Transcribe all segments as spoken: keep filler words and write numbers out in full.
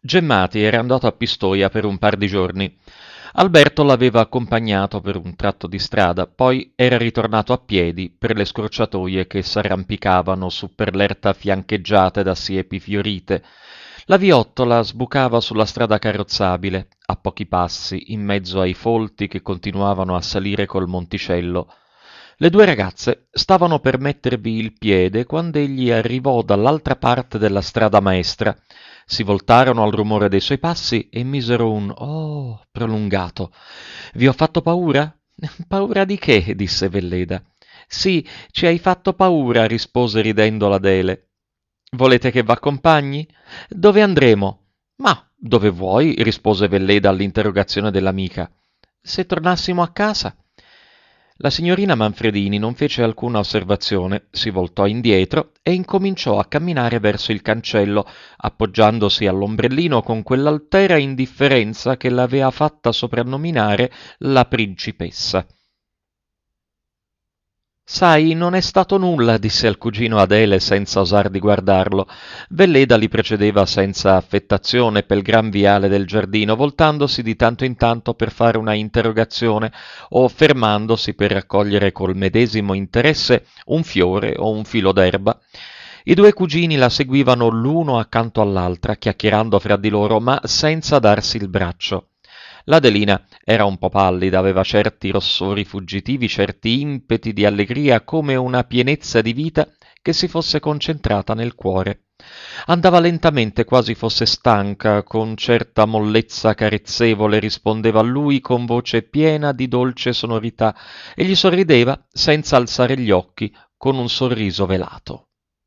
Gemmati era andato a Pistoia per un par di giorni. Alberto l'aveva accompagnato per un tratto di strada, poi era ritornato a piedi per le scorciatoie che s'arrampicavano su per l'erta fiancheggiate da siepi fiorite. La viottola sbucava sulla strada carrozzabile, a pochi passi, in mezzo ai folti che continuavano a salire col monticello. Le due ragazze stavano per mettervi il piede quando egli arrivò dall'altra parte della strada maestra. Si voltarono al rumore dei suoi passi e misero un "oh" prolungato. «Vi ho fatto paura?» «Paura di che?» disse Velleda. «Sì, ci hai fatto paura», rispose ridendo l'Adele. «Volete che v'accompagni?» «Dove andremo?» «Ma dove vuoi», rispose Velleda all'interrogazione dell'amica. «Se tornassimo a casa?» La signorina Manfredini non fece alcuna osservazione, si voltò indietro e incominciò a camminare verso il cancello, appoggiandosi all'ombrellino con quell'altera indifferenza che l'aveva fatta soprannominare la principessa. «Sai, non è stato nulla», disse al cugino Adele senza osar di guardarlo. Velleda li precedeva senza affettazione pel gran viale del giardino, voltandosi di tanto in tanto per fare una interrogazione o fermandosi per raccogliere col medesimo interesse un fiore o un filo d'erba. I due cugini la seguivano l'uno accanto all'altra, chiacchierando fra di loro, ma senza darsi il braccio. L'Adelina era un po' pallida, aveva certi rossori fuggitivi, certi impeti di allegria, come una pienezza di vita che si fosse concentrata nel cuore. Andava lentamente, quasi fosse stanca, con certa mollezza carezzevole rispondeva a lui con voce piena di dolce sonorità e gli sorrideva senza alzare gli occhi, con un sorriso velato.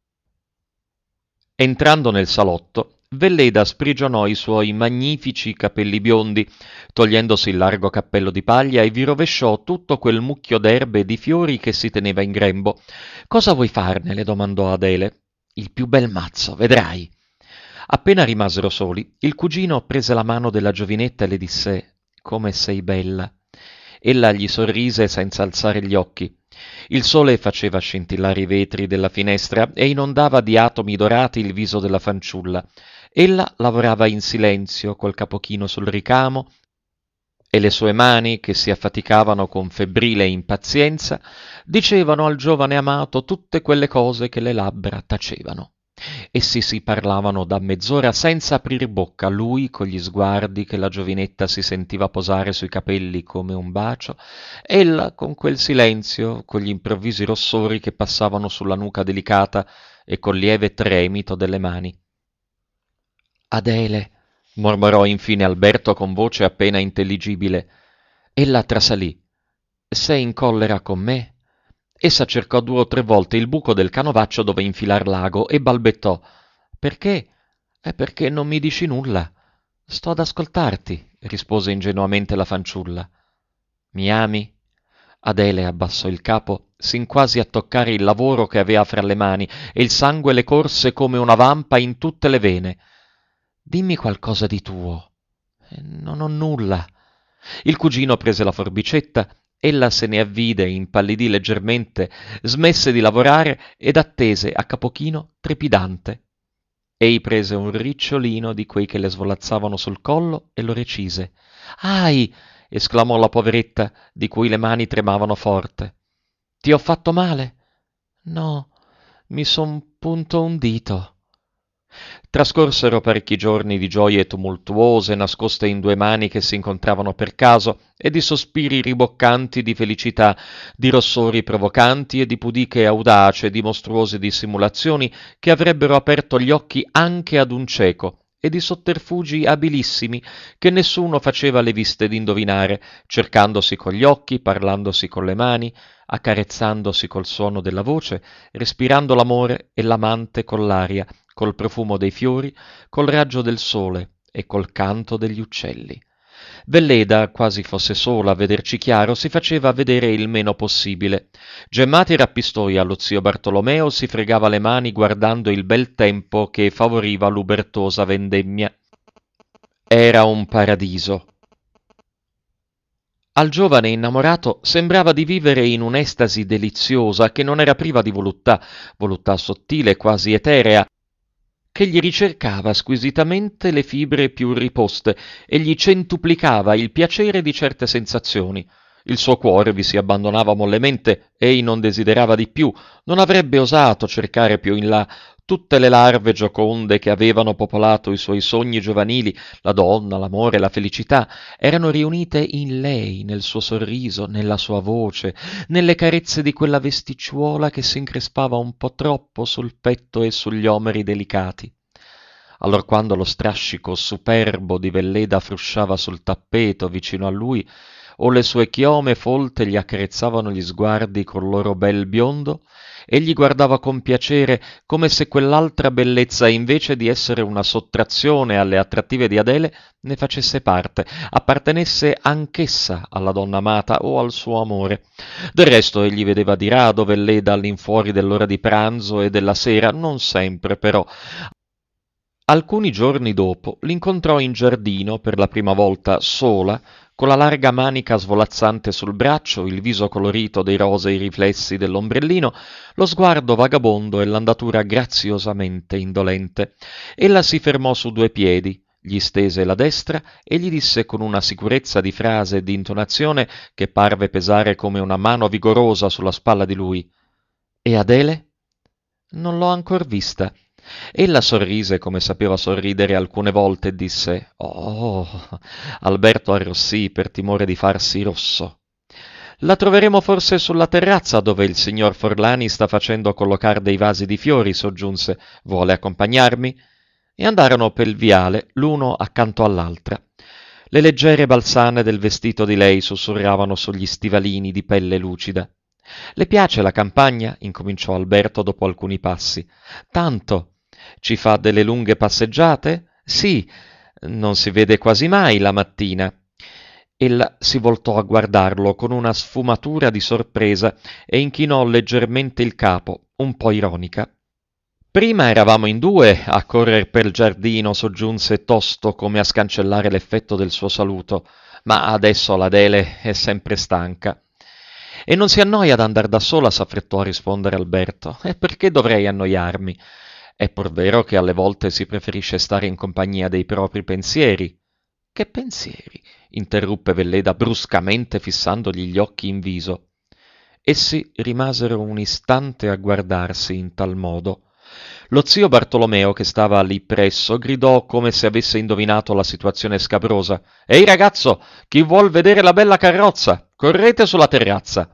Entrando nel salotto, Velleda sprigionò i suoi magnifici capelli biondi, togliendosi il largo cappello di paglia e vi rovesciò tutto quel mucchio d'erbe e di fiori che si teneva in grembo. «Cosa vuoi farne?» le domandò Adele. «Il più bel mazzo, vedrai». Appena rimasero soli, il cugino prese la mano della giovinetta e le disse «Come sei bella». Ella gli sorrise senza alzare gli occhi. Il sole faceva scintillare i vetri della finestra e inondava di atomi dorati il viso della fanciulla. Ella lavorava in silenzio col capo chino sul ricamo e le sue mani, che si affaticavano con febbrile impazienza, dicevano al giovane amato tutte quelle cose che le labbra tacevano. Essi si parlavano da mezz'ora senza aprir bocca, lui con gli sguardi che la giovinetta si sentiva posare sui capelli come un bacio, ella con quel silenzio, con gli improvvisi rossori che passavano sulla nuca delicata e col lieve tremito delle mani. «Adele», mormorò infine Alberto con voce appena intelligibile. Ella trasalì. «Sei in collera con me?» Essa cercò due o tre volte il buco del canovaccio dove infilar l'ago e balbettò. «Perché?» «È perché non mi dici nulla». «Sto ad ascoltarti», rispose ingenuamente la fanciulla. «Mi ami?» Adele abbassò il capo, sin quasi a toccare il lavoro che aveva fra le mani, e il sangue le corse come una vampa in tutte le vene. «Dimmi qualcosa di tuo». «Non ho nulla». Il cugino prese la forbicetta. Ella se ne avvide, impallidì leggermente, smesse di lavorare ed attese a capo chino trepidante. Ei prese un ricciolino di quei che le svolazzavano sul collo e lo recise. «Ahi!» esclamò la poveretta, di cui le mani tremavano forte. «Ti ho fatto male?» «No, mi son punto un dito». Trascorsero parecchi giorni di gioie tumultuose, nascoste in due mani che si incontravano per caso, e di sospiri riboccanti di felicità, di rossori provocanti e di pudiche audace, di mostruose dissimulazioni che avrebbero aperto gli occhi anche ad un cieco, e di sotterfugi abilissimi che nessuno faceva le viste d'indovinare, cercandosi con gli occhi, parlandosi con le mani, accarezzandosi col suono della voce, respirando l'amore e l'amante con l'aria, col profumo dei fiori, col raggio del sole e col canto degli uccelli. Velleda, quasi fosse sola a vederci chiaro, si faceva vedere il meno possibile. Gemmati era a Pistoia, lo zio Bartolomeo si fregava le mani guardando il bel tempo che favoriva l'ubertosa vendemmia. Era un paradiso. Al giovane innamorato sembrava di vivere in un'estasi deliziosa che non era priva di voluttà, voluttà sottile, quasi eterea, che gli ricercava squisitamente le fibre più riposte e gli centuplicava il piacere di certe sensazioni. Il suo cuore vi si abbandonava mollemente, ei non desiderava di più, non avrebbe osato cercare più in là tutte le larve gioconde che avevano popolato i suoi sogni giovanili, la donna, l'amore, la felicità, erano riunite in lei, nel suo sorriso, nella sua voce, nelle carezze di quella vesticciuola che si increspava un po' troppo sul petto e sugli omeri delicati. Allorquando lo strascico superbo di Velleda frusciava sul tappeto vicino a lui, o le sue chiome folte gli accarezzavano gli sguardi col loro bel biondo, egli guardava con piacere come se quell'altra bellezza, invece di essere una sottrazione alle attrattive di Adele, ne facesse parte, appartenesse anch'essa alla donna amata o al suo amore. Del resto egli vedeva di rado Velleda all'infuori dell'ora di pranzo e della sera, non sempre però. Alcuni giorni dopo l'incontrò in giardino per la prima volta sola, con la larga manica svolazzante sul braccio, il viso colorito dei rosei riflessi dell'ombrellino, lo sguardo vagabondo e l'andatura graziosamente indolente. Ella si fermò su due piedi, gli stese la destra e gli disse con una sicurezza di frase e di intonazione che parve pesare come una mano vigorosa sulla spalla di lui: «E Adele?» «Non l'ho ancor vista». Ella sorrise come sapeva sorridere alcune volte e disse: «Oh!» Alberto arrossì per timore di farsi rosso. «La troveremo forse sulla terrazza dove il signor Forlani sta facendo collocar dei vasi di fiori», soggiunse. «Vuole accompagnarmi?» E andarono pel viale, l'uno accanto all'altra. Le leggere balzane del vestito di lei sussurravano sugli stivalini di pelle lucida. «Le piace la campagna?» incominciò Alberto dopo alcuni passi. «Tanto. Ci fa delle lunghe passeggiate?» «Sì, non si vede quasi mai la mattina». Ella si voltò a guardarlo con una sfumatura di sorpresa e inchinò leggermente il capo, un po' ironica. «Prima eravamo in due a correr per il giardino», soggiunse tosto come a scancellare l'effetto del suo saluto, «ma adesso l'Adele è sempre stanca». «E non si annoia ad andar da sola?» s'affrettò a rispondere Alberto. «E perché dovrei annoiarmi? È pur vero che alle volte si preferisce stare in compagnia dei propri pensieri». «Che pensieri?» interruppe Velleda bruscamente fissandogli gli occhi in viso. Essi rimasero un istante a guardarsi in tal modo. Lo zio Bartolomeo, che stava lì presso, gridò come se avesse indovinato la situazione scabrosa: «Ehi ragazzo, chi vuol vedere la bella carrozza? Correte sulla terrazza!»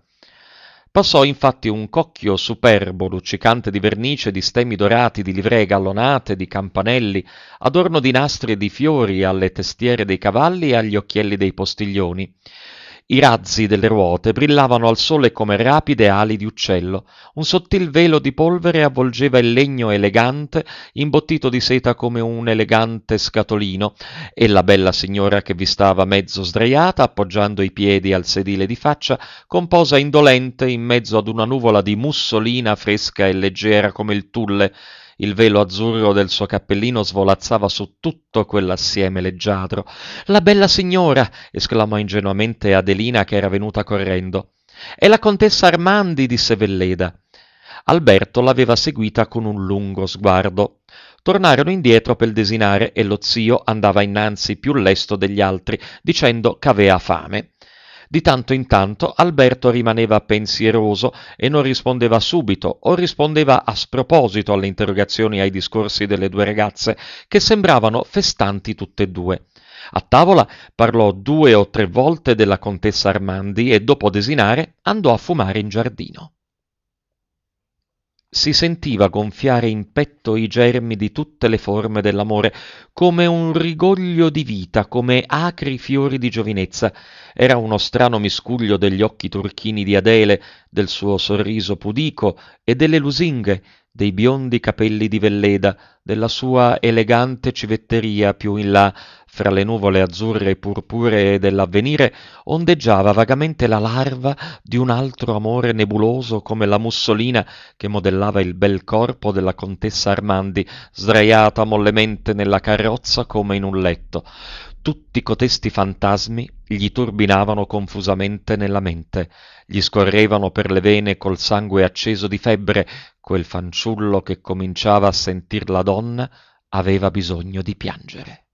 Passò infatti un cocchio superbo, luccicante di vernice, di stemmi dorati, di livree gallonate, di campanelli, adorno di nastri e di fiori alle testiere dei cavalli e agli occhielli dei postiglioni. I razzi delle ruote brillavano al sole come rapide ali di uccello. Un sottil velo di polvere avvolgeva il legno elegante, imbottito di seta come un elegante scatolino, e la bella signora che vi stava mezzo sdraiata, appoggiando i piedi al sedile di faccia, con posa indolente in mezzo ad una nuvola di mussolina fresca e leggera come il tulle. Il velo azzurro del suo cappellino svolazzava su tutto quell'assieme leggiadro. «La bella signora!» esclamò ingenuamente Adelina, che era venuta correndo. «È la contessa Armandi», disse Velleda. Alberto l'aveva seguita con un lungo sguardo. Tornarono indietro per desinare e lo zio andava innanzi più lesto degli altri, dicendo ch'avea fame. Di tanto in tanto Alberto rimaneva pensieroso e non rispondeva subito, o rispondeva a sproposito alle interrogazioni e ai discorsi delle due ragazze, che sembravano festanti tutte e due. A tavola parlò due o tre volte della contessa Armandi e dopo desinare andò a fumare in giardino. Si sentiva gonfiare in petto i germi di tutte le forme dell'amore, come un rigoglio di vita, come acri fiori di giovinezza. Era uno strano miscuglio degli occhi turchini di Adele, del suo sorriso pudico e delle lusinghe, dei biondi capelli di Velleda, della sua elegante civetteria più in là, fra le nuvole azzurre e purpuree dell'avvenire, ondeggiava vagamente la larva di un altro amore nebuloso come la mussolina che modellava il bel corpo della contessa Armandi, sdraiata mollemente nella carrozza come in un letto. Tutti cotesti fantasmi gli turbinavano confusamente nella mente, gli scorrevano per le vene col sangue acceso di febbre, quel fanciullo che cominciava a sentir la donna, aveva bisogno di piangere.